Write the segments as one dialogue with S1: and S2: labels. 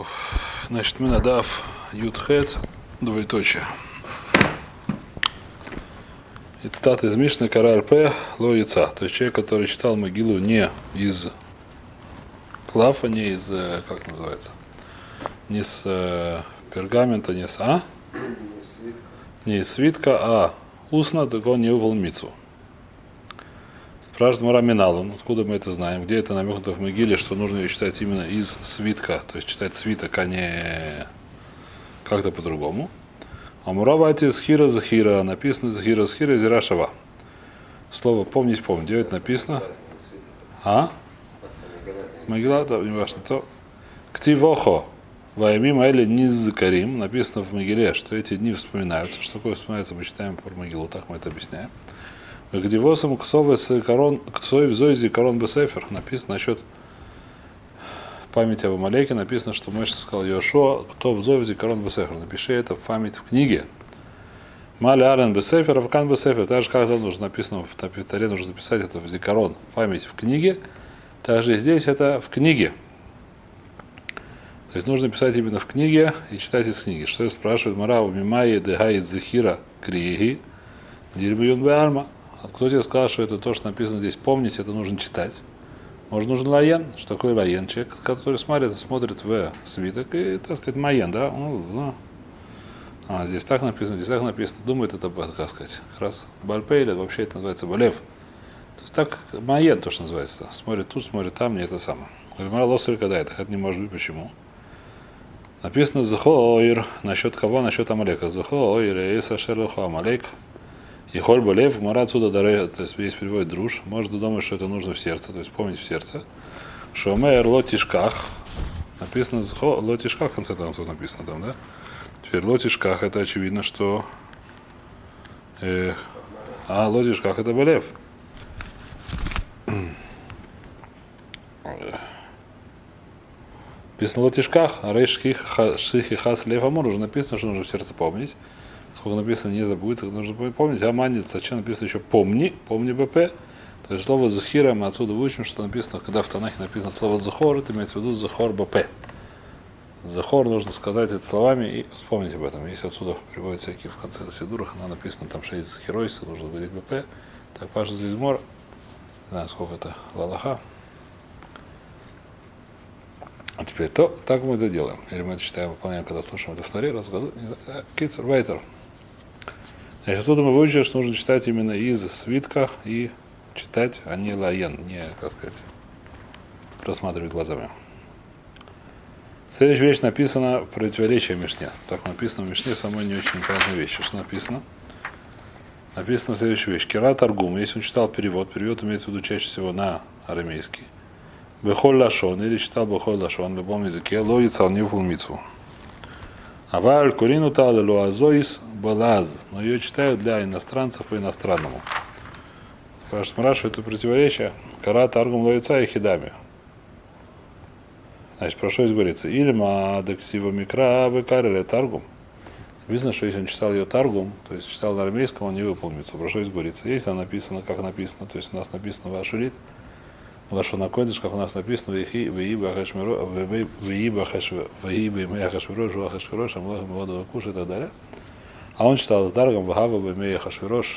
S1: Значит, мы надав Ютхет, двоеточие. И цитата из Мишны Караль П. Ло Яца. То есть человек, который читал могилу не из клафа, не из, как называется, не с пергамента, не с не из свитка, а устно, так он не выполнил мицву. Спрашивает Мара Миналу, откуда мы это знаем, где это намекнуто в могиле, что нужно ее читать именно из свитка, то есть читать свиток, а не как-то по-другому. А Муравати Схира Захира, написано Захира Схира Зира Шава. Слово помнить, где это написано? Могила, да, не важно, то. Ктивохо, Ваямим Айли Низкарим, написано в могиле, что эти дни вспоминаются. Что такое вспоминается, мы читаем про могилу, так мы это объясняем. Где восом ксоев зойзи корон бесефер написано насчет памяти об Амалеке, написано, что Моше сказал Йошуа, кто в зойзи корон бесефер, напиши это в память в книге. Мали арен бесефер, авкан бесефер, так же как это нужно написано в Таре, нужно написать это в зикарон, память в книге, также здесь это в книге. То есть нужно писать именно в книге и читать из книги. Что спрашивает Марау Мимайи Дегай из Захира Криги Дирбиюн Беальма. Кто тебе сказал, что это то, что написано здесь, помнить, это нужно читать? Может, нужен лаен? Что такое лаен? Человек, который смотрит в свиток и, так сказать, маен, да? Здесь так написано, думает это, как сказать, как раз бальпе, или вообще это называется балев. То есть так, маен, то, что называется. Смотрит тут, смотрит там, не это самое. Говорит, лосер когда это не может быть, почему? Написано Захоир, насчет кого? Насчет Амалека. Захоир, Иса Шерлуху Амалек. И хольба лев, мара отсюда даре, то есть весь переводит друж, может думать, что это нужно в сердце, то есть помнить в сердце. Шомер лотишках, написано лотишках, в конце концов написано там, да? Теперь лотишках, это очевидно, что лотишках это балев. Написано лотишках, рейшхих хас лев амур, уже написано, что нужно в сердце помнить. Сколько написано, не забудь, нужно помнить. Аманит, зачем написано еще помни БП. То есть слово захира мы отсюда выучим, что написано, когда в Танахе написано слово захор, это имеется в виду захор БП. Захор нужно сказать это словами и вспомнить об этом. Если отсюда приводят всякие в конце сидурах, она написано там 6 захиройся, нужно говорить БП. Так паша здесь мор. Не знаю, сколько это лалаха. А теперь так мы это делаем. Или мы это читаем, выполняем, когда слушаем это в Таре, раз в году. Кицер, вайтер. Значит, отсюда мы выучили, что нужно читать именно из свитка и читать, а не лаен, не, как сказать, просматривать глазами. Следующая вещь написана противоречие Мишне. Так написано в Мишне, самой не очень непонятная вещь. Что написано? Написано следующая вещь. Кира Таргум, если он читал перевод имеется в виду чаще всего на арамейский. Бехоль лашон, или читал Бехоль лашон в любом языке, лоится он не в мицву. Аваль курину талы луазоис балаз, но ее читают для иностранцев и иностранному. Спрашивают это противоречие. Кара таргум лоица и хидами. Значит, про что здесь говорится? Ильма дексива микра векареле таргум. Видно, что если он читал ее таргум, то есть читал на армейском, он не выполнится. Про что здесь говорится? Если она написана, как написано, то есть у нас написано вашурит, Лашон Акодиш, как у нас написано, Веиба Хашмиро, Веиба Хашмирош, Вахашмирош, Амлах Маводу Куш и так далее. А он читал Таргум, Вахава Бемея Хашмирош.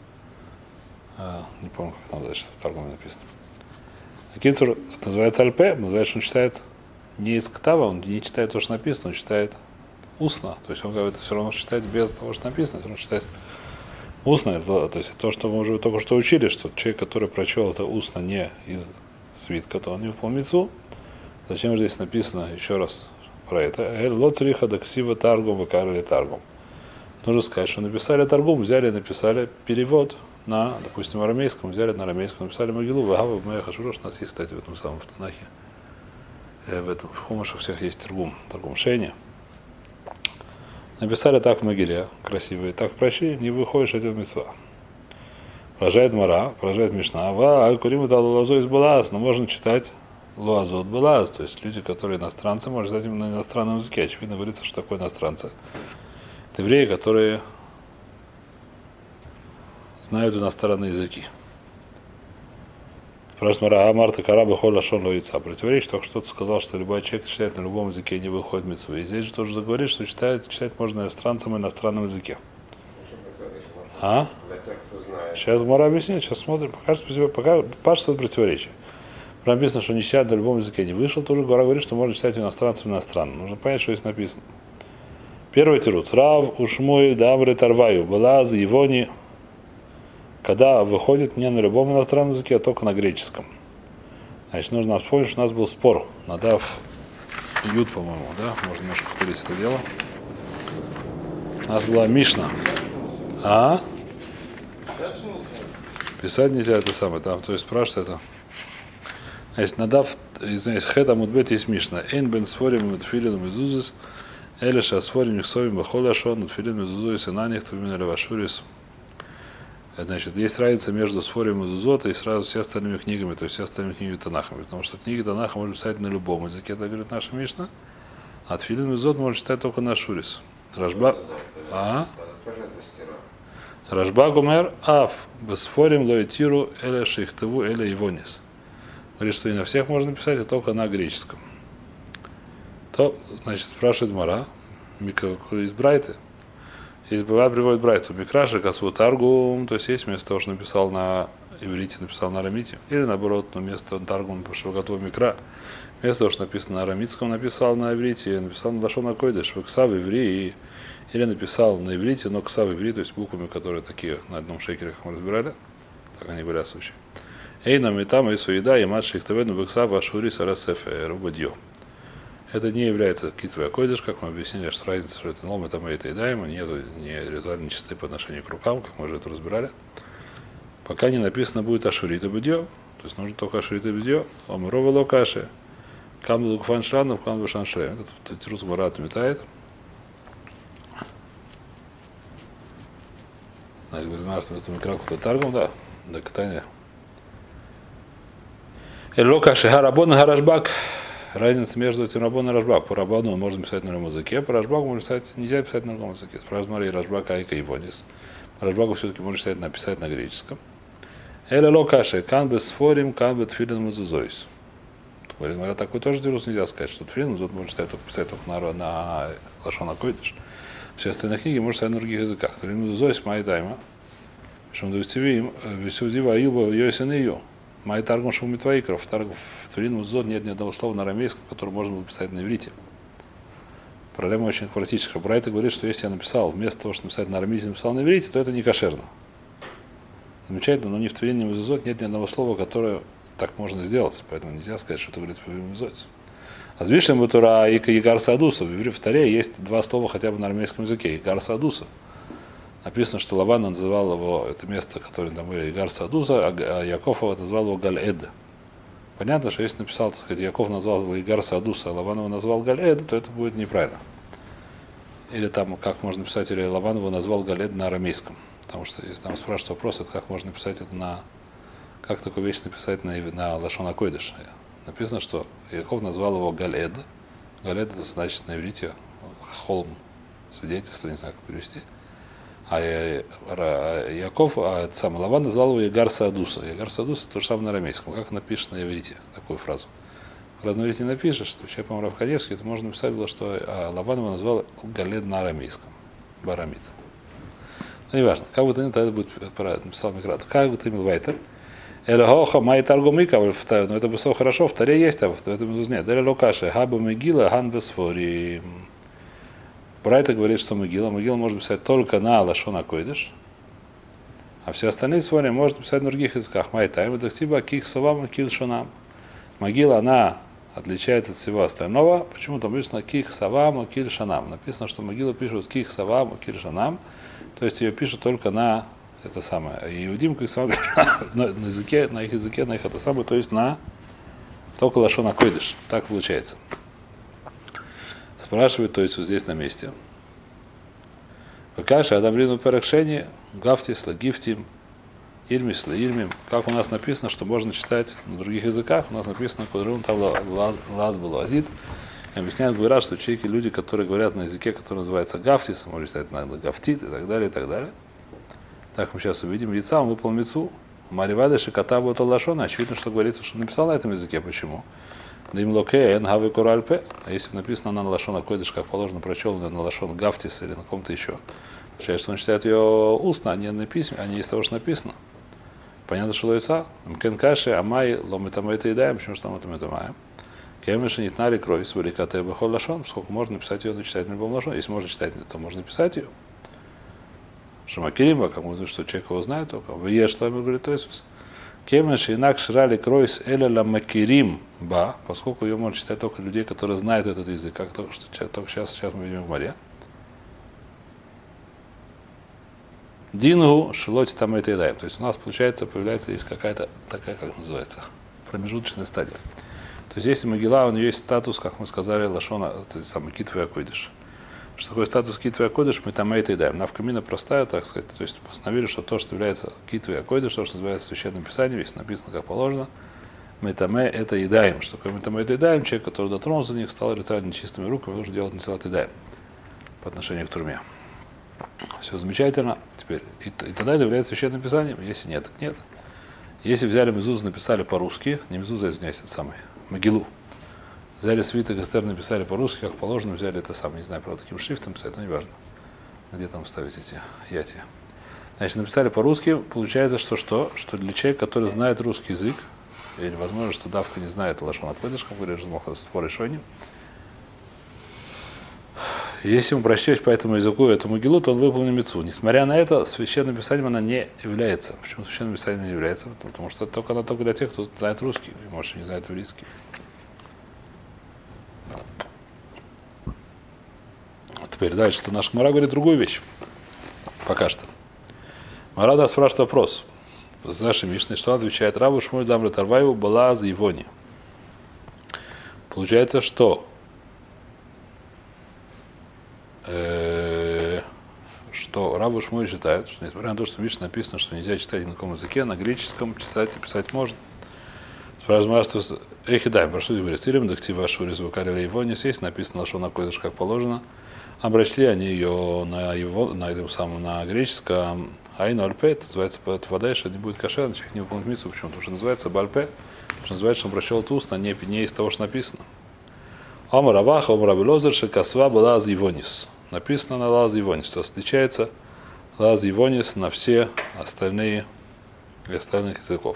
S1: Не помню, как там дальше в Таргуме написано. Кицур называется Альпе, называется, что он читает не из ктава, он не читает то, что написано, он читает устно. То есть он говорит, все равно читает без того, что написано, все равно читает устно, то есть то, что мы уже только что учили, что человек, который прочел это устно не из свитка, то он не выполнил мицву. Зачем же здесь написано еще раз про это? Лотриха даксива таргум выкарали таргум. Нужно сказать, что написали таргум, взяли, написали перевод на, допустим, арамейском, взяли на арамейском, написали могилу, вагава в моя хашурош, у нас есть, кстати, в этом самом в Танахе. В Хумашах всех есть таргум шейни. Написали так в могиле, красиво, и так прочли, не выходишь этим митцва. Поражает Мара, поражает Мишна, аль-куриму дал луазо из балаз, но можно читать луазот балаз, то есть люди, которые иностранцы, можно читать именно на иностранном языке. Очевидно, говорится, что такое иностранцы. Это евреи, которые знают иностранные языки. Спрашивает Мара, Марта Караба Холя Шон Лоица. Противоречит, только что ты сказал, что любой человек читает на любом языке и не выходит митцвы. И здесь же тоже заговорит, что читать можно иностранцам и иностранном языке. А? Сейчас Мара объяснит, сейчас смотрим, пока что противоречие. Прям написано, что не читать на любом языке не вышел, тоже Гора говорит, что можно читать иностранцам и иностранным. Нужно понять, что здесь написано. Первый тирут. Рав Ушмуэль Дамры Тарваю. Была за Ивони, когда выходит не на любом иностранном языке, а только на греческом. Значит, нужно вспомнить, что у нас был спор. Надав Юд, по-моему, да? Можно немножко повторить это дело. У нас была Мишна. А? Писать нельзя это самое. Там, то есть спрашивает это. Значит, надав, извиняюсь, Хета Мудбет есть Мишна. Эйн бен сфорим и тфилином из узис. Элиша сфорим их совим бахоляшон. Тфилином из узис и на них тувимин левашурис. Значит, есть разница между Сфорим и Зузот и сразу все остальными книгами, то есть все остальными книгами Танахами. Потому что книги Танаха можно писать на любом языке, это говорит наша Мишна. А Тфилин и Зузот можно читать только на Шурис. Рашба... Рашба Гумер Аф Бесфорим Лоитиру Эля Шейхтеву Эля Ивонис. Говорит, что не на всех можно писать, а только на греческом. То, значит, спрашивает Мара, из Брайты. Здесь бывает приводит Брайту. Микраши Касву Таргум, то есть есть вместо того, что написал на иврите, написал на арамите. Или наоборот, но вместо Таргум, потому что готов Микра. Вместо того, что написано на арамитском, написал на иврите, написал на Лашон Акойдеш, в Ксав иври, или написал на иврите, но Ксав иври, то есть буквами, которые такие на одном шекере, как мы разбирали. Так они говорят в случае. Эйна Митама и Суида, и Мат Шейхтавену Бексав Ашури Сарасефе Рубадьо. Это не является китвой акойдыш, как мы объяснили, что разница, что это лом, это мы это едаем, нет не ритуально чистоты по отношению к рукам, как мы уже это разбирали. Пока не написано будет ашурита бедьё, то есть нужно только ашурита бедьё, омрова локаши, камду кфан шранов, камду шанше. Этот тирус Марат метает. Значит, говорит, что это микрофон таргум, да, до катания. Локаши харабон харашбак. Разница между этим Рабон и Рашбак. По Рабану можно писать на любом языке, по Рашбаку можно писать, нельзя писать на другом языке. Спрашивает Мария Рашбак, Айка и Вонис. По Рашбаку все-таки можно написать на греческом. Эля локаши, кан бы сфорим, кан бы тфилин мазузойс. Говорит, такой тоже дирус нельзя сказать, что тфилин мазут можно писать только на Лашон Акойдеш. Все остальные книги можно писать на других языках. Тфилин мазузойс, майдайма. Шум дуистивим, висюдива аюба, йосин и ю. Май таргум шум митваикров. В Тфилин Музот нет ни одного слова на арамейском, которое можно было писать на иврите. Проблема очень практическая. Брайта говорит, что если я написал, вместо того, чтобы написать на арамейском, написал на иврите, то это не кошерно. Замечательно, но ни в Тфилин, ни в Музот нет ни одного слова, которое так можно сделать. Поэтому нельзя сказать, что это говорит в Тфилин Музот. А с Вишлем Бутура и Игар Садуса. В Таре есть два слова хотя бы на арамейском языке. Игар Садуса. Написано, что Лаван называл его, это место, которое там были, Игар Садуса, а Яков его назвал его Галь-Эд. Понятно, что если написал, так сказать, Яков назвал его Игар Садуса, а Лаван его назвал Галь-Эд, то это будет неправильно. Или там, как можно писать, или Лаван его назвал Галь-Эд на арамейском. Потому что, если там спрашивают вопрос, это как можно писать это на... Как такую вещь написать на Лашон Акойдеш? Написано, что Яков назвал его Галь-Эд. Галь-Эд это значит на иврите холм, свидетельство, не знаю, как перевести. А Яков, сам Лаван назвал его Егар Садуса. Егар Садуса то же самое на арамейском. Как напишешь на иврите такую фразу? Фразу на иврите напишешь, вообще, по-моему, Равкадевский, то можно написать было, что Лаван его назвал Галед на арамейском. Барамид. Но неважно. Как бы то ни было, это будет написал Микрат. Как бы то ни было, Вайтер. Элехоха май таргумика, но это бы все хорошо, в Таре есть, а в этом нет. Деля локаши, хаба мегила, хан бесфори. Брайта говорит, что Могила можно писать только на Лашон Акойдеш, а все остальные свои можно писать на других языках. Майтайм, Дахтиба, Ких Совам, Кил Шонам. Могила, она отличается от всего остального. Почему там написано Ких Совам, Кил Шанам? Написано, что Могилу пишут Ких Совам, Кил Шанам, то есть ее пишут только на это самое. И Иудим, Ких Совам, на языке, на их языке, на их это самое, то есть на только Лашон Акойдеш. Так получается. Спрашивает, то есть вот здесь на месте. Каша Адамрину Перекшени, Гафтис, Лагифтим, Ильмис, Ильмим. Как у нас написано, что можно читать на других языках, у нас написано Кудрун Тавла Лаз был Азид. Объясняют, говорят, что человеки, люди, которые говорят на языке, который называется Гафтис, можно читать на Гафтит и так далее, и так далее. Так мы сейчас увидим. Яйца, он выпал мицу, Маривадыши Катабу Талашона, очевидно, что говорится, что написал на этом языке. Почему? Да им локе эн коральпе. А если написано на лашона койдыш, как положено, прочел на лашон гафтис или на ком-то еще, означает, что он читает ее устно, а не на письме, а не из того, что написано. Понятно, что лоица. Мкенкаши, амай, ломитамай это едаем, почему что мы это маем? Кемеши нитнари крой, сварикаты бахол лашон, сколько можно написать ее, но читать на любом лашон. Если можно читать, то можно писать ее. Шамакирима, как мы знаем, что человек его знает только. В Ешламе говорит, то есть Кемеши инак шрали кройс эля макирим ба, поскольку ее можно читать только людей, которые знают этот язык, как только сейчас мы видим в море. Дингу шелоти там это едаем. То есть у нас получается, появляется есть какая-то такая, как называется, промежуточная стадия. То есть если Могила, у нее есть статус, как мы сказали, лашона, то есть самый китвы акойдыш. Что такое статус китвы акойдыш, мы там это едаем. Навкамина простая, так сказать, то есть постановили, что то, что является китвы акойдыш, то, что называется священным писанием, если написано как положено, метаме это едаем. Что такое метаме это едаем? Человек, который дотронулся до них, стал ритуально нечистыми руками, должен делать нецелат едаем по отношению к турме. Все замечательно. Теперь и тогда это является священным писанием. Если нет, так нет. Если взяли Мезузу, написали по-русски, не Мезуза, извиняюсь, это самый, Могилу. Взяли свиток Эстер, написали по-русски, как положено, взяли это самое, не знаю, правда, каким шрифтом писать, но неважно. Где там ставить эти яти. Значит, написали по-русски, получается, что для человека, который знает русский язык, или, возможно, что давка не знает лашон акойдыш, как говорит спор решения, если ему прочесть по этому языку эту могилу, то он выполнил мицву. Несмотря на это, священным писанием она не является. Почему священным писанием не является? Потому что она только для тех, кто знает русский, и, может, не знает еврейский. Теперь дальше, что наш Мара говорит другую вещь. Пока что. Мара спрашивает вопрос. С нашей Мишной, что отвечает Рабу Шмуль Дамры Тарваеву была за Ивони. Получается, что Рабу Шмуль считает, что несмотря на то, что в Мишне написано, что нельзя читать на каком языке, на греческом читать и писать можно. Спрашивает, что эхидай, прошу говорить, Ирим дактива шури звукарили Ивонис, есть написано лашон акойдыш как положено. Обращали они ее на этом самом, на греческом, айну альпе, это называется вода, что не будет кошерно, человек не выполнит мицву, почему? Потому что называется бальпе, потому что называется, что он прочел это устно, не из того, что написано. Омар Аваха, Омар Абелозер, Шекасва была лаз Ивонис. Написано на лаз Ивонис, то есть отличается лаз Ивонис на все остальных языков.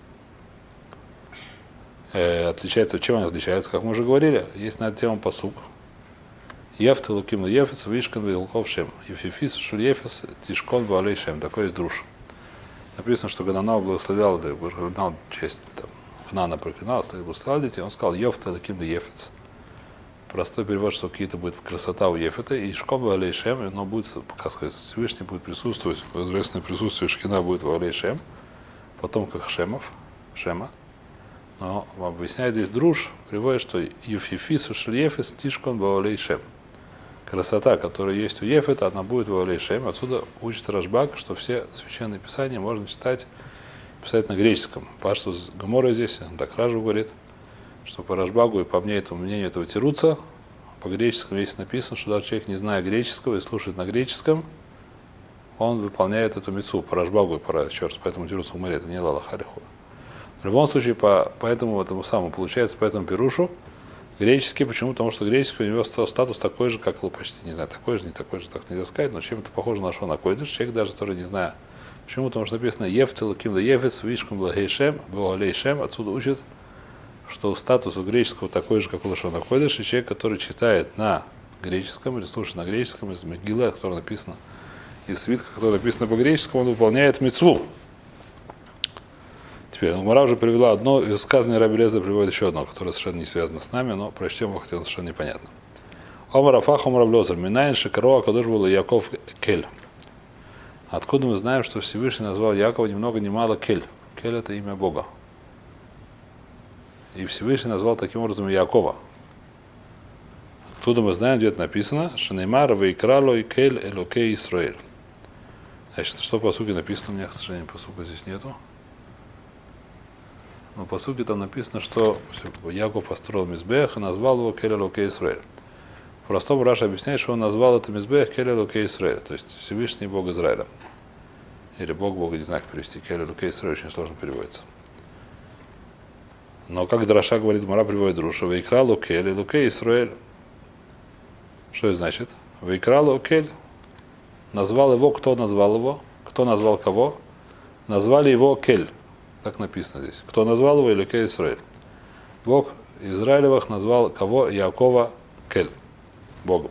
S1: Отличается, чем он отличается, как мы уже говорили, есть на эту тему пасук. Ефт луким ефес, вишкан вилков шем. Ефифис шуль ефес, тишкон валей шем. Такой есть друж. Написано, что Гананал благословлял, честь, Хнана проклинал, стали благословлял детей, он сказал, ефт луким ефес. Простой перевод, что какие-то будет красота у ефета, и шком валей шем, и оно будет, как сказать, Всевышний будет присутствовать, божественное присутствие Шкина будет валей шем, потом как Шема. Но объясняет здесь друж, приводит, что Ефифис шуль ефес, тишкон валей шем. Красота, которая есть у Ефета, она будет в Алей Шем. Отсюда учит Рашбак, что все священные писания можно читать, писать на греческом. Пашту с Гоморой здесь, так Ражу говорит, что по Рашбагу и по мнению этого Тируца, по греческому есть написано, что даже человек, не зная греческого и слушает на греческом, он выполняет эту мицву по Рашбагу и поэтому Тируцу Гоморе, это не Лала Хариху. В любом случае, по этому самому получается, по этому Пирушу, греческий, почему? Потому что греческий у него статус такой же, как почти, не знаю, такой же, не такой же, так нельзя сказать, но чем-то похоже на шон акойдыш, человек даже, который не знает. Почему? Потому что написано «Ефтил ким да ефец, вишкум лагейшем, буалейшем», отсюда учит, что статус у греческого такой же, как у лашон акойдыш, и человек, который читает на греческом или слушает на греческом, из Мегилы, который написано, из свитка, который написано по-греческому, он выполняет мицву. Теперь Гмара уже привела одно, и сказанное Раби Лезер приводит еще одно, которое совершенно не связано с нами, но прочтем его, хотя совершенно непонятно. Омар Афах, Омар Лезер, Минайн Шикаро, Акадош был Яков Кель. Откуда мы знаем, что Всевышний назвал Якова ни много ни мало Кель? Кель — это имя Бога. И Всевышний назвал таким образом Якова. Откуда мы знаем, где это написано? Шанеймар вейкрало и Кель Элокей Исраэль. Значит, что по сути написано? У меня, к сожалению, по сути здесь нету. Но по сути там написано, что Яков построил Мизбех и назвал его Кель Элокей Исраэль. В простом Раша объясняет, что он назвал это Мизбех Кель Элокей Исраэль, то есть Всевышний Бог Израиля. или Бог, Бога, не знаю, как перевести. Кель Элокей Исраэль очень сложно переводится. Но как Драша говорит, Мара приводит Друша, Вейкралу Кель Элокей Исраэль. Что это значит? Вейкралу Кель. Назвал его, кто назвал его? Кто назвал кого? Назвали его Кель. Так написано здесь. Кто назвал его? Элокей Исраэль. Бог Израилевых назвал кого? Якова Кель. Богом.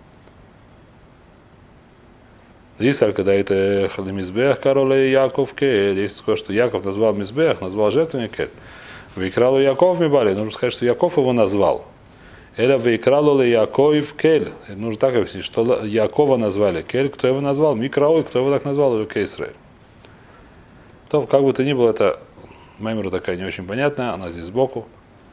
S1: Здесь, когда это Мизбех, король Яков Кель. Есть такое, что Яков назвал Мизбех, назвал жертвенник Кель. Вейкралу Яков Мибали. Нужно сказать, что Яков его назвал. Эля Вейкралу Яков Кель. Нужно так объяснить, что Якова назвали Кель. Кто его назвал? Микраой. Кто его так назвал? Элокей Исраэль. То, как бы то ни было, это мемора такая не очень понятная. Она здесь сбоку.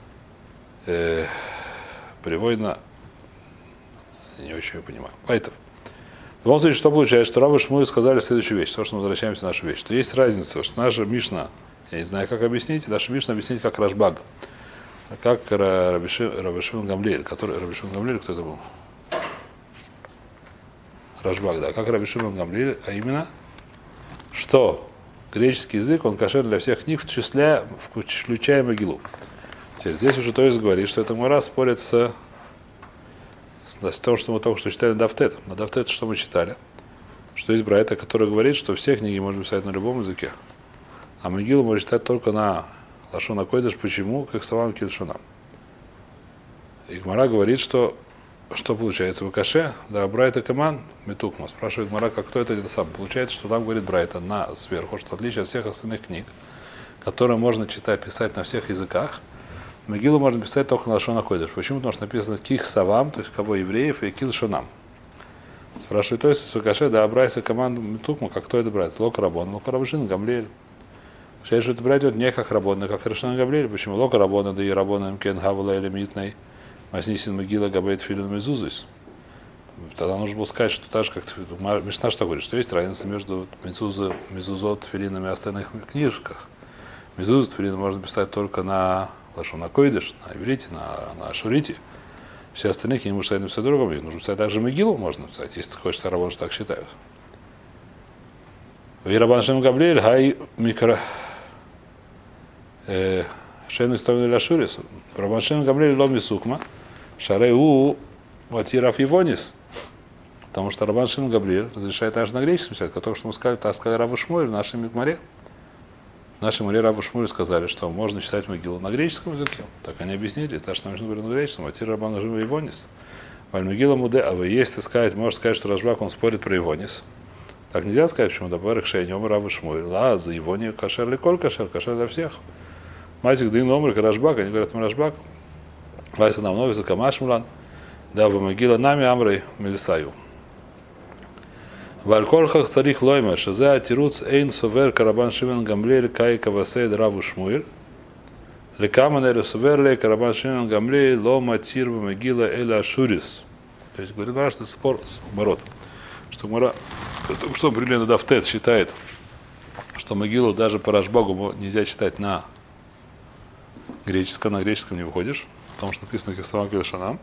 S1: Приводена. Не очень ее понимаю. Поэтому. В любом случае, что получается, что Рав и Шмуэль сказали следующую вещь, то, что мы возвращаемся к нашей вещи, что есть разница, что наша Мишна, я не знаю, как объяснить, наша Мишна объяснить как Рашбаг, как Раби Шимон Гамлиэль, который, Раби Шимон Гамлиэль, кто это был? Рашбаг, да, как Раби Шимон Гамлиэль, а именно, что греческий язык, он кошер для всех книг, включая Могилу. Здесь уже то есть говорит, что эта Мара спорит с том, что мы только что читали Дафтет. На Дафтет что мы читали? Что есть брайта, который говорит, что все книги можно писать на любом языке. А Могилу можно читать только на Лашона Койдыш. Почему? Как словам Кильшона. И Гмара говорит, что получается в Каше, да, Брайта Каман, Метукма. Спрашивает Гмара, как кто это сам. Получается, что там говорит Брайта на сверху, что в отличие от всех остальных книг, которые можно читать, писать на всех языках, Могилу можно писать только на Лашона Койдыш. Почему? Потому что написано Ких Савам, то есть кого евреев, и Кил Шонам. Спрашивает, то есть в Каше, да, Брайса команду Метукма, как кто это брать? Лока Рабон, Лока Рабшин, Гамлиэль. Сейчас же это брать не как Рабон, а как Рашин Гамлиэль. Почему? Лока Рабона, да и Рабона Мкен Хавала или Митной, Маснисин Могила Габейт Филин Мезузис. Тогда нужно было сказать, что так же, как Мишна что говорит, что есть разница между Мезузот, Филинами и остальных книжках. Мезузот, Филин можно писать только на Лашона Койдыш, на иврите, на ашурите. Все остальные книги можно писать на все другом. Нужно писать также Могилу, можно писать, если хочешь, Рабон, что так считают. Вирабан Шем Гамлиэль, хай микро шейну историю для Шурис. Рабан Шем Гамлиэль ломи сукма, шарей у ватирав Ивонис. Потому что Рабан Шем Гамлиэль разрешает аж на греческом писать, который, что мы сказали, так сказали Раву Шмуэль в нашей Мигмаре. В нашей Маре Раву Шмуэль сказали, что можно читать Могилу на греческом языке. Так они объяснили, это что нам нужно говорить на греческом, ватир Рабан Шем Ивонис. Валь Могила Муде, а вы если сказать, можно сказать, что Рашбак он спорит про Ивонис. Так нельзя сказать, почему добавили шейнем Раву Шмуэль. Ла, за Ивони кашер ли коль кашер для всех. Мазик дын омрик Рашбак, они говорят, мы Рашбак. Вайса нам новый закамашмулан. Да, вы Могила нами амрей мелисаю. Валькольхах царих лойма, шазе атируц эйн совер карабан Шимон Гамлиэль кай кавасейд Раву Шмуэль. Лекаман элю совер лей карабан Шимон Гамлиэль лома тир в Могила эля ашурис. То есть говорит, что это спор с Марот. Что Мара, что примерно Дафтет считает, что Могилу даже по Рашбагу нельзя читать на греческом не выходишь, потому что написано Кисавам Килшанам.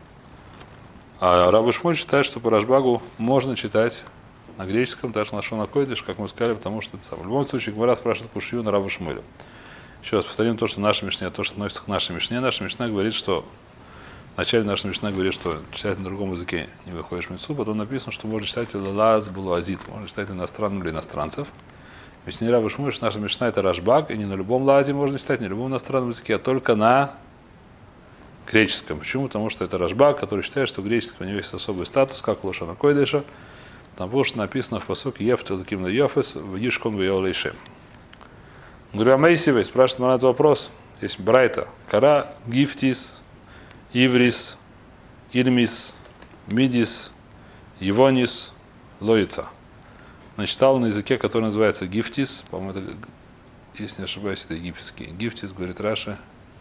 S1: А Рав Шмуэль считает, что по Рашбагу можно читать на греческом, даже на Шона Койдыш, как мы сказали, потому что это самое. В любом случае, Гмара спрашивает Кушью на Рава Шмуэля. Еще раз повторим то, что наша Мишня, то, что относится к нашей Мишне. Наша Мишна говорит, что вначале наша Мишна говорит, что читать на другом языке не выходишь мицу, потом написано, что можно читать лаз булуазит, можно читать иностранным или иностранцев. Ведь не Рав Шмуэль, что наша Мишна это Рашбаг, и не на любом лазе можно читать, не на любом иностранном языке, а только на греческом. Почему? Потому что это Рашбаг, который считает, что греческий у него есть особый статус, как у Лошана Койдыша, потому что написано в посуке Ефту Луким на Йофес в Ишком в Йолейшем. Говорю, Амейсивей, спрашивает меня этот вопрос. Есть Брайта, Кара, Гифтис, Иврис, Ирмис, Мидис, Ивонис, Лоица. Начитал на языке, который называется Гифтис, по-моему, это, если не ошибаюсь, это египетский. Гифтис, говорит Раши.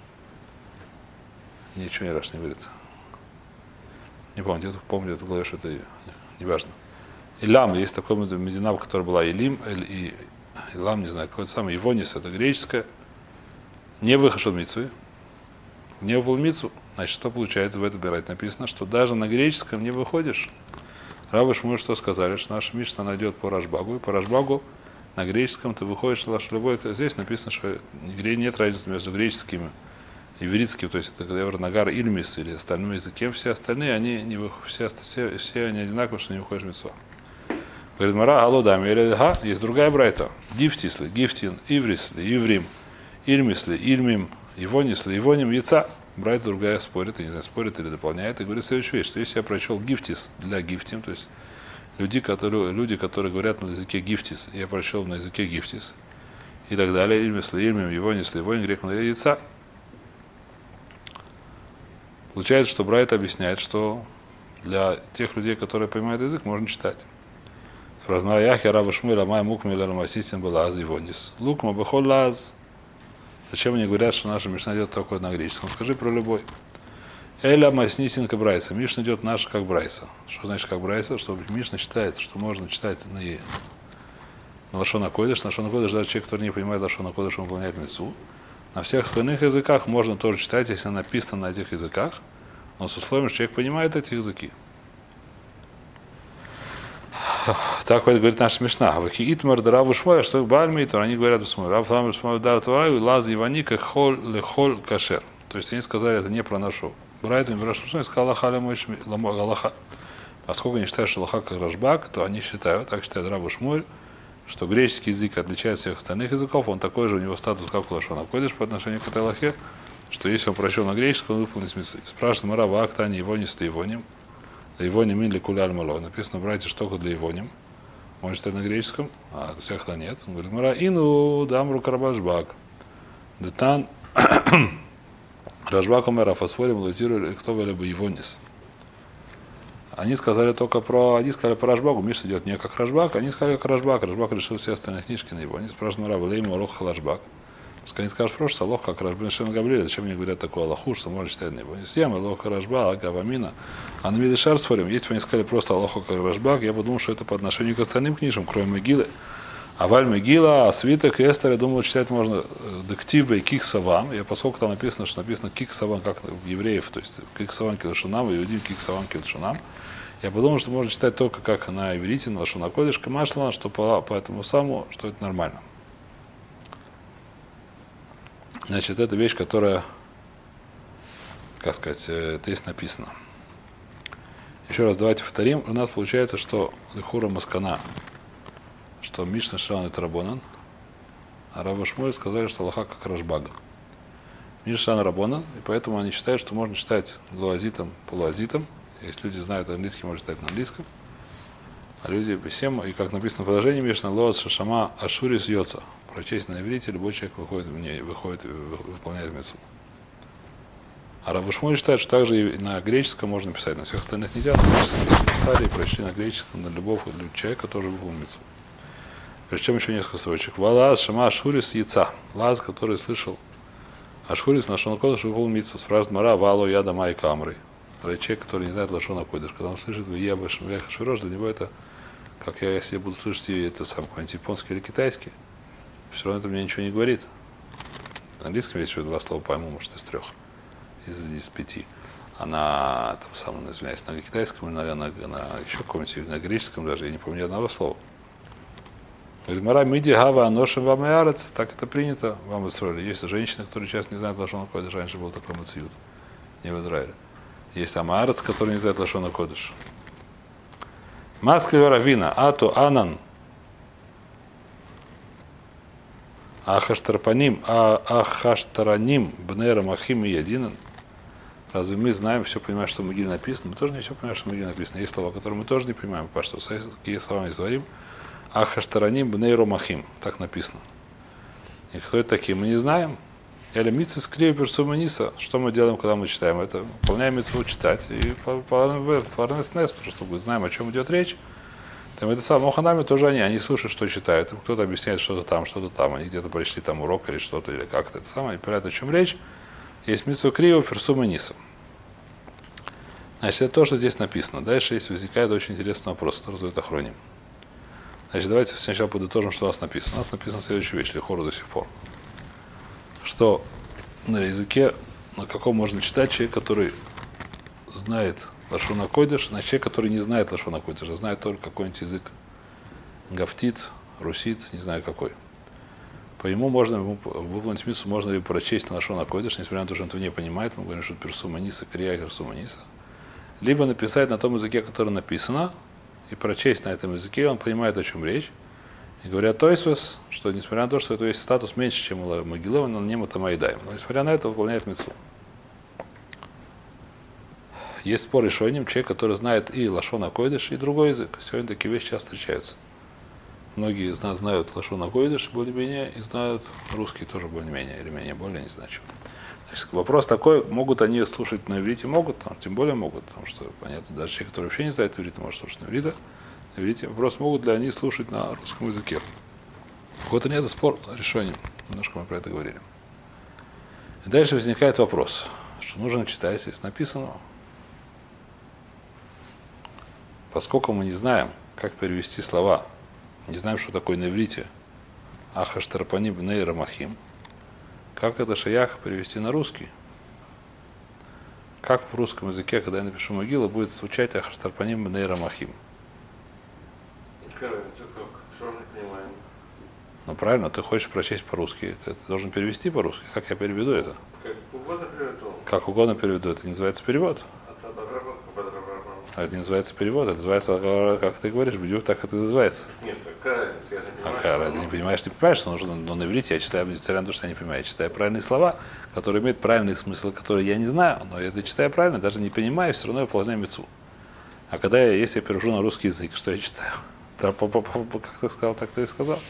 S1: Ничего не Раши не говорит. Не помню, где-то помню, это было, что это неважно. Илам, есть такой медина, которая была Илим, Илам, не знаю, какой-то самый, Ивонис, это греческое. Не выхошел митцвы. Не выпал митцву. Значит, что получается в этом бирать? Написано, что даже на греческом не выходишь. Рав и Шмуэль что сказали, что наша Мишна найдет по Рашбагу, и по Рашбагу на греческом ты выходишь любой. Здесь написано, что нет разницы между греческими и ивритским, то есть это нагар ильмис или остальным языком, все остальные, они не выходят, все они одинаковые, что не выходишь в митцва. Говорит, мара галодами, есть другая брайта. Гифтисли, гифтин, иврисли, иврим, ильмисли, ильмим, ивонисли, ивоним, яйца. Брайта другая спорит, я не знаю, спорит или дополняет, и говорит следующую вещь, что если я прочел гифтис для гифтим, то есть люди, которые говорят на языке гифтис, я прочел на языке гифтис, и так далее, ильмисли, ильмим, ивонисли, ивоним, грек на яйца. Получается, что Брайт объясняет, что для тех людей, которые понимают язык, можно читать. Спрашивает, Яхи, Рава Шмуэль, Амай, Мукми, Ларамасисим, Балаз, Ивонис. Лукма, Бахол, Лаз. Зачем они говорят, что наша Мишна идет только на греческом? Скажи про любой. Эля Маснисин Брайса. Мишна идет наша как Брайса. Что значит как Брайса? Что Мишна считает, что можно читать на Лашона Койдыш. На Лашона Койдыш даже человек, который не понимает Лашона Койдыш, он выполняет мицву. На всех остальных языках можно тоже читать, если написано на этих языках, но с условием, что человек понимает эти языки. Так вот говорит наша Мишна. Вахи итмар драву шмоя, что бальмитор, они говорят в смой. Рав ламер шмой дар твараю, лаз иваника хол лехол кашер. То есть они сказали, это не про нашу брайту, не про нашу Мишну, сказал Аллаха лемойшми, Аллаха. Поскольку они считают, что Аллаха как Рашбак, то они считают, так считает Рав Шмуэль, что греческий язык отличается от всех остальных языков, он такой же, у него статус, как у Лашона Койдыш по отношению к этой Аллахе, что если он прочел на греческом, он выполнит мицву. Спрашивает Мара, Актани, Ивонис, Ивоним, Ивоним или Куляль Мало. Написано, братья, что только для Ивоним. Может, это на греческом, а у всех нет. Он говорит, Мара, Ину, Дамру Карабашбак. Детан, Рашбак, Омера, Фосфорим, Лутиру, кто либо Ивонис. Они сказали только про Рашбагу, Миша идет не как Рашбак, они сказали как Рашбак. Рашбак решил все остальные книжки на его. Они спрашивают Мара, Лейму, Алох, Рашбак. Пускай они скажут просто Алох, как Рашбак, Шем Гавлили, зачем мне говорят такое Аллаху, что можно читать на его. Не съем, Алох, Рашбак, Гавамина. А на Мидишар спорим, если бы они сказали просто Алох, как Рашбак, я подумал, что это по отношению к остальным книжкам, кроме Мегилы. А Валь Мегила, а Свиток, Эстер, я думал, читать можно Дектива и Киксаван. И поскольку там написано, что написано Киксаван, как у евреев, то есть Киксаван Килшунам, и Иудим Киксаван Килшунам. Я подумал, что можно читать только как на иврите, на Лашон ха-Койдеш, Камашлан, что по этому самому, что это нормально. Значит, это вещь, которая, как сказать, здесь написано. Еще раз давайте повторим. У нас получается, что Лихура Маскана, что Мишна Шан это Рабонан, а Рава Шмуэль сказали, что Аллаха как Рашбага. Мишна Шан Рабонан, и поэтому они считают, что можно читать луазитом, полуазитом. Если люди знают английский, можно читать на английском. А люди всем, и как написано в предложении, Мишна Лоас Шашама Ашурис Йоца. Прочесть на иврите, любой человек выполняет мицву. А Рав Шмуэль считает, что также и на греческом можно писать, на всех остальных нельзя. На греческом, если писали и прочли на греческом, на любого человека тоже выполнил мицву. Причем еще несколько строчек. Валаз Шама Ашурис Яйца. Лаз, который слышал Ашурис на Лашон ха-Койдеш, выполнил мицву. Спрашивает Мара, Вало Яда Май Камры. Человек, который не знает Лашон ха-Койдеш, когда он слышит я Швирош, для него это, как я, если я буду слышать это сам какой-нибудь японский или китайский, все равно это мне ничего не говорит. На английском есть еще 2 слова пойму, может, из 3, из 5. А на там самом, извиняюсь, на китайском или на еще каком-нибудь, на греческом даже, я не помню ни одного слова. Говорит, Мара, миди, гава, аношем вам и арец, так это принято вам в Израиле. Есть женщины, которые сейчас не знают Лашон ха-Койдеш, раньше был такой мациют, не в Израиле. Есть амаарец, который не знает Лашон ха-Койдеш. Маскли Равина, Ату Анан, Ахаштараним, Бнера Махим и Ядинан. Разве мы знаем, все понимаем, что в Мегиле написано? Мы тоже не все понимаем, что в Мегиле написано. Есть слова, которые мы тоже не понимаем, потому что какие слова мы говорим. Ахаштараним Бнейро Махим. Так написано. И кто это такие, мы не знаем. Или митцвы скрию персуманиса. Что мы делаем, когда мы читаем? Это выполняем митцву читать и фарнеснес, чтобы знаем, о чем идет речь. Там это самое Моханами тоже они слушают, что читают. Кто-то объясняет что-то там. Они где-то прочли там урок или что-то, или как-то это самое, и понятно, о чем речь. Есть митцву крио персуманиса. Значит, это то, что здесь написано. Дальше возникает очень интересный вопрос, который задает Ахроним. Значит, давайте сначала подытожим, что у нас написано. У нас написано следующая вещь, Лихору до сих пор. Что на языке, на каком можно читать человек, который знает Лашон ха-Койдеш, на человек, который не знает Лашон ха-Койдеш, а знает только какой-нибудь язык гафтит, русит, не знаю какой. По ему можно выполнить миссу, можно ли прочесть на лашон акодыш, несмотря на то, что он этого не понимает, мы говорим, что это персума ниса, крия персума ниса. Либо написать на том языке, который написано, и прочесть на этом языке, он понимает, о чем речь. И говорят Тойсвес, что несмотря на то, что это есть статус меньше, чем у Могилова, он не матамайдаем. Но несмотря на это, выполняет мицву. Есть спор решением, человек, который знает и лашон акодыш, и другой язык. Сегодня такие вещи часто встречаются. Многие из нас знают лашон акодыш более-менее, и знают русский тоже более-менее, или менее более, не знаю чего. Значит, вопрос такой, могут они слушать на иврите? Могут, тем более могут, потому что, понятно, даже человек, который вообще не знает иврита, может слушать на иврите. Вопрос, могут ли они слушать на русском языке. Вот и нет спор решением. Немножко мы про это говорили. И дальше возникает вопрос, что нужно читать, если написано. Поскольку мы не знаем, как перевести слова, не знаем, что такое на иврите, ахаштарпани бней рамахим, как это шаях перевести на русский? Как в русском языке, когда я напишу могила, будет звучать ахаштарпани бней рамахим?
S2: Что мы понимаем?
S1: Ну правильно, ты хочешь прочесть по-русски, ты должен перевести по-русски. Как я переведу это?
S2: Как угодно переведу.
S1: Как угодно переведу, это не называется перевод. А это не называется перевод, это называется, как ты говоришь, бедюк, так это и называется.
S2: Нет, какая разница, я же не понимаю.
S1: Какая разница, не понимаешь, что нужно, но на иврите я читаю, несмотря на то, что я не понимаю, я читаю правильные слова, которые имеют правильный смысл, который я не знаю, но я это читаю правильно, даже не понимаю, все равно я выполняю мицву. А когда если я перевожу на русский язык, что я читаю? Как ты сказал, так ты и сказал.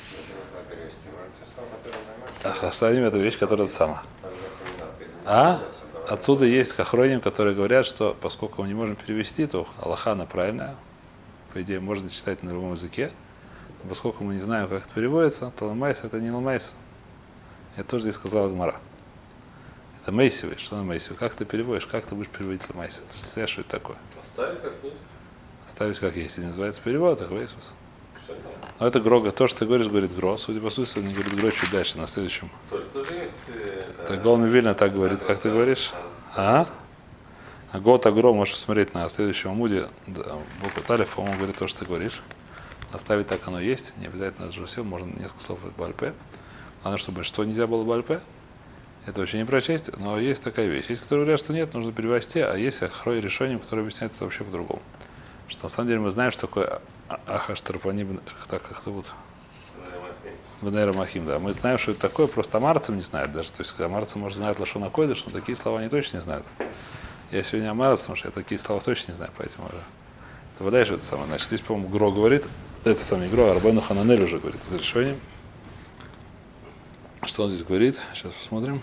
S1: Хасадим это вещь, которая сама. А отсюда есть хахроним, которые говорят, что поскольку мы не можем перевести, то Аллаха она правильная. По идее, можно читать на любом языке. Но поскольку мы не знаем, как это переводится, то ламайса это не ламайса. Я тоже здесь сказал Гмара. Это мейсивый. Что на мейсивый? Как ты переводишь? Как ты будешь переводить ламайса? Ты же знаешь, что это такое?
S2: Оставить как есть?
S1: Оставить как есть. И называется перевод, так мейсивый. Но это Грога. То, что ты говоришь, говорит Гро. Судя по сути, он говорит Гро чуть дальше, на следующем.
S2: Тоже есть.
S1: Так Голми Вильна так говорит, как ты говоришь. А Гот Агро можешь посмотреть на следующем амуде. Буква Талев, по-моему, говорит то, что ты говоришь. Оставить так оно есть. Не обязательно же все, можно несколько слов в Бальпе. Главное, чтобы что нельзя было в Бальпе. Это очень не прочесть, но есть такая вещь. Есть, которые говорят, что нет, нужно перевести, а есть ахрой решением, которое объясняет это вообще по-другому. Что на самом деле мы знаем, что такое ахаштарпани, так как зовут? Бней Махим, да. Мы знаем, что это такое, просто амарцам не знают даже. То есть, когда амарцы, может, знают лашон акодыш, но такие слова они точно не знают. Я сегодня амарц, потому что я такие слова точно не знаю, поэтому уже. Ты выдаешь это самое. Значит, здесь, по-моему, Гро говорит, это самое Гро, а Рабейну Хананель уже говорит с решением. Что он здесь говорит? Сейчас посмотрим.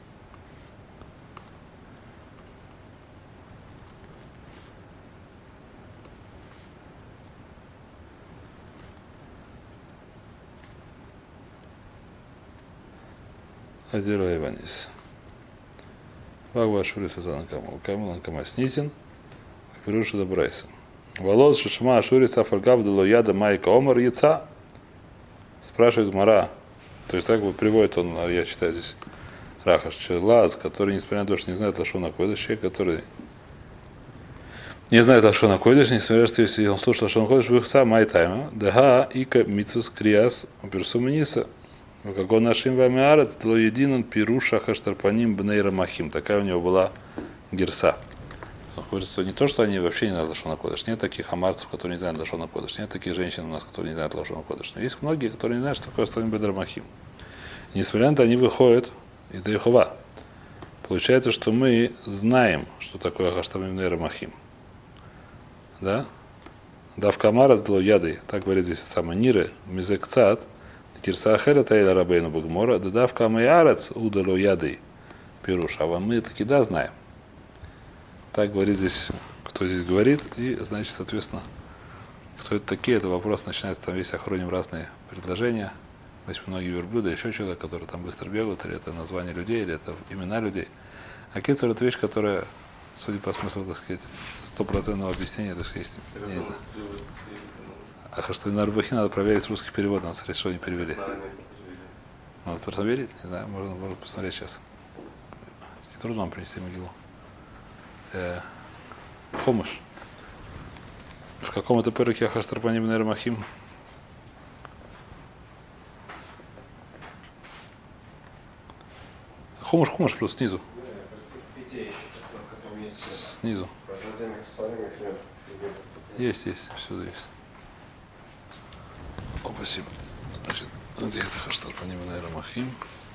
S1: Адира Иванис. Вагва Ашури Сатанакама. Камаланкама Снитин. Пируша Добрайса. Волос Шишма Ашури Цафальгав Дало Яда Майка Омар Яца. Спрашивает Мара. То есть так вот приводит он, я читаю здесь Рахаш Челаз, который, несмотря на то, что не знает лашона койдыш, человек, который не знает лашона койдыш, несмотря на то, что если он слушает лашона койдыш, выхса майтайма, дага ика мицус криас персуманиса. Как он нашим вами арат, тло единон пируша хаштарпаним бнейра махим. Такая у него была герса. Он говорит, что не то, что они вообще не знают лашона койдыш. Нет таких амарцев, которые не знают лашона койдыш. Нет таких женщин у нас, которые не знают лашона койдыш. Но есть многие, которые не знают, что такое столбим бнейра махим. Несмотря на это, они выходят и до Ихова. Получается, что мы знаем, что такое хаштарпаним бнейра махим. Да? Давкамара сдало яды. Так говорит здесь самое Ниры, мизекцат. Кирсахера Тайла Рабейну Багмора, дадавка Майарец удало яды пируш. А мы таки да знаем. Так говорит здесь, кто здесь говорит, и значит, соответственно, кто это такие, это вопрос начинается, там весь охроним разные предложения, восьминогие верблюда, еще человек, который там быстро бегают, или это название людей, или это имена людей. А кицур это вещь, которая, судя по смыслу, так сказать, стопроцентного объяснения, так сказать, не знаю. А что на Рубахи надо проверить русский перевод, нам смотреть, что они перевели. Надо проверить, не знаю, можно посмотреть сейчас. Не трудно вам принести могилу. Хомыш. В каком это переке Ахаштарпаним Нейрамахим? Хумаш плюс снизу.
S3: Идея еще, в котором есть
S1: Снизу.
S3: отдельных спальных нет.
S1: Есть, всюду есть. О, спасибо. Значит, где это Хаштар по ним, наверное, Махим.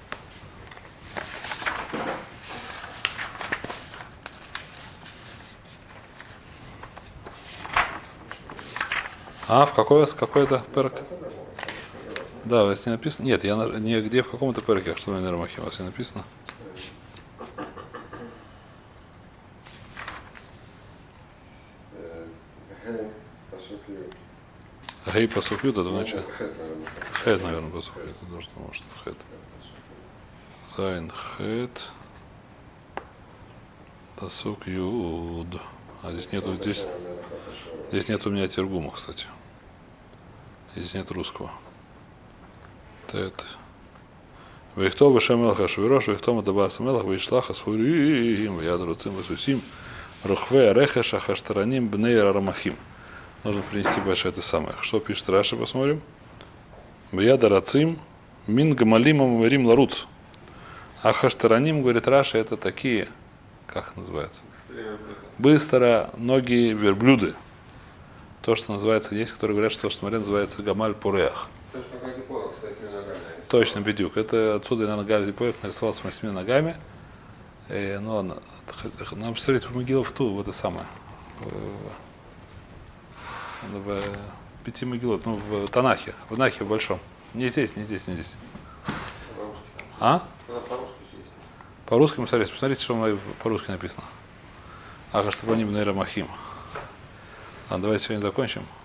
S1: А, в какой-то перк? Да, у вас не написано? Нет, я не где в каком-то перке, что наверное, Махим, у вас не написано. Гей пасук ют, это значит. Хет, наверное, пасук ют. Это должно, может, хет. Зайн хет. Пасук юд. А здесь нету, здесь нет у меня тергума, кстати. Здесь нет русского. Тет. Вихто вешамел хашвирош, вихто мадабас мелах, вишлах асфурим, ядруцим васусим, рухве рехеша хаштараним бнейра рамахим. Нужно принести большое это самое. Что пишет Раши, посмотрим. Бияда рацим, мин гамалимам рим ларуц. А хаштараним, говорит Раши, это такие, как называется? Быстро ноги верблюды. То, что называется, есть, которые говорят, что смотря называется гамаль пуреах. Точно, бедюк. Это отсюда, наверное, Гази Поэт нарисовал с 8 ногами. Но нам посмотреть в могилу в ту, в это самое. В 5 могилот, ну в Танахе, в Нахе в большом. Не здесь. А? По-русски мы посмотрите, что по-русски написано. Ага, чтобы они были Махим. Ладно, давайте сегодня закончим.